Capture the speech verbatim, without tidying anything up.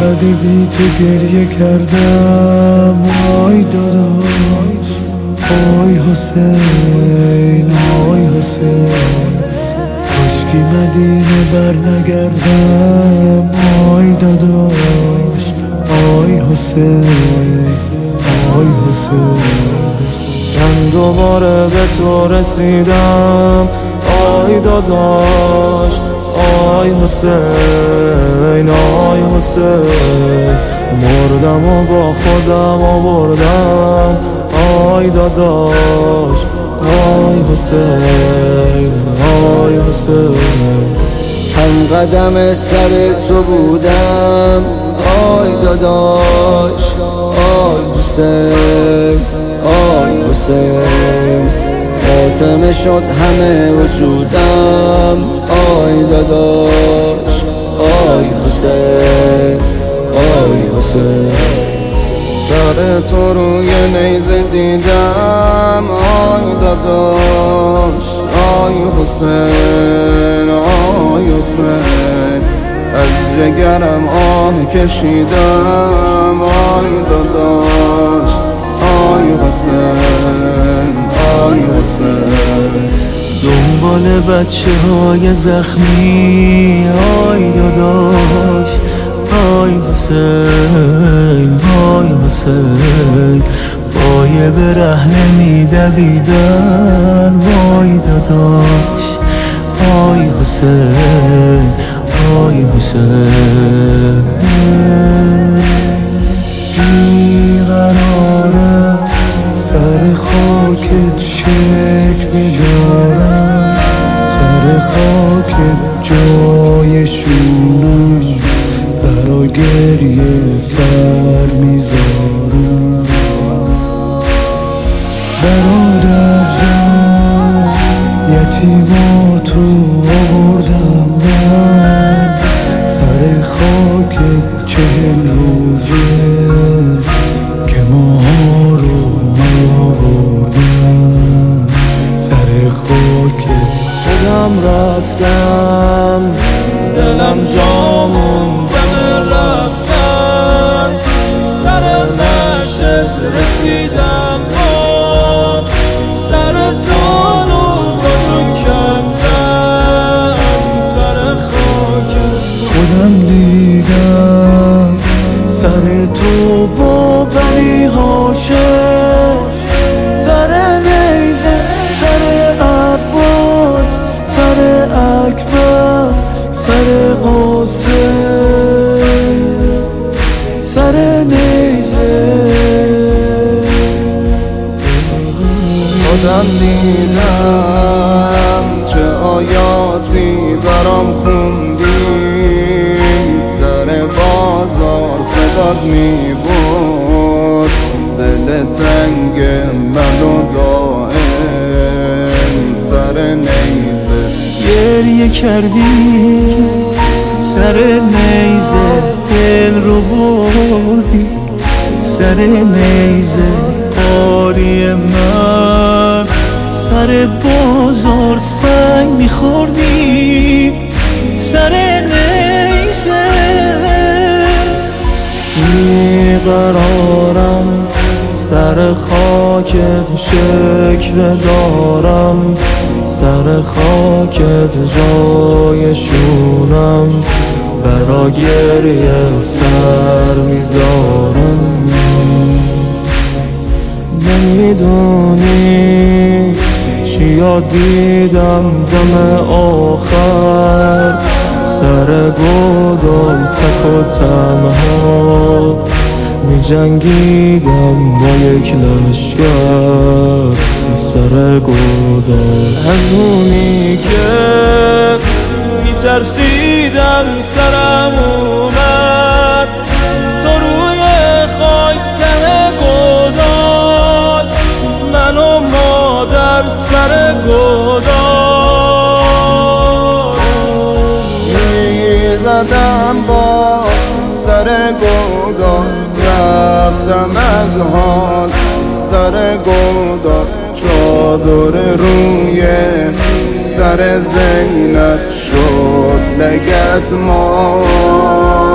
چقدر بی تو گریه کردم آی داداش، آی حسین، آی حسین، کاشکی مدینه بر نگردم آی داداش، آی حسین، آی حسین. من دوباره به تو رسیدم آی داداش، آی حسین، آی حسین، مردم و با خودم آوردم آی داداش، آی حسین، آی حسین. هم قدم سر تو بودم آی داداش، آی حسین، آی حسین، خاتمه شد همه وجودم آی داداش، آی حسین، آی حسین. سر تو روی نیزه دیدم آی داداش، آی حسین، آی حسین، از جگرم آه کشیدم آی داداش، آی حسین، آی حسین. دنبال بچه های زخمی آی داداش، آی حسین، آی حسین، با یه برهنه میدویدن وای داداش، آی حسین، آی حسین. بیقرارم سر خاکت شکوه دارم، سر خاکت جای شونم، برا گریه سر میذارم. برادر جان یتیماتو آوردم من، سر خاکت چهل روزه که ماها رو آوردم، سر خاکت خودم رفتم، دلم جا موندم رفتم، سر نشت رسیدم با سر زانو با جون کندم، سر خاکت خودم دیدم، سر تو با بنی هاشم، سر نیزه، سر عباس، سر اکبر، سر قاسم، سر نیزه. خودم دیدم چه آیاتی برام خوندی، سر بازار صدات می بود دل تنگ منو دائم، سر نیزه گریه کردی، سر نیزه دل رو بردی، سر نیزه آری من، سر بازار سنگ میخوردی، سر نیزه. بیقرارم سر خاکت شکوه دارم، سر خاکت جای شونم، برا گریه سر میذارم. نمیدونی چیا دیدم دم آخر، سر گودال تک و تنها می جنگیدم با یک لشگر، سر گودال از اونی که می ترسیدم سرم اومد، تو روی خاک ته گودال، من و مادر سر گودال می زدم با سر گودال، رفتم از حال سر گودال، چادر روی سر زینت شد لگد ما.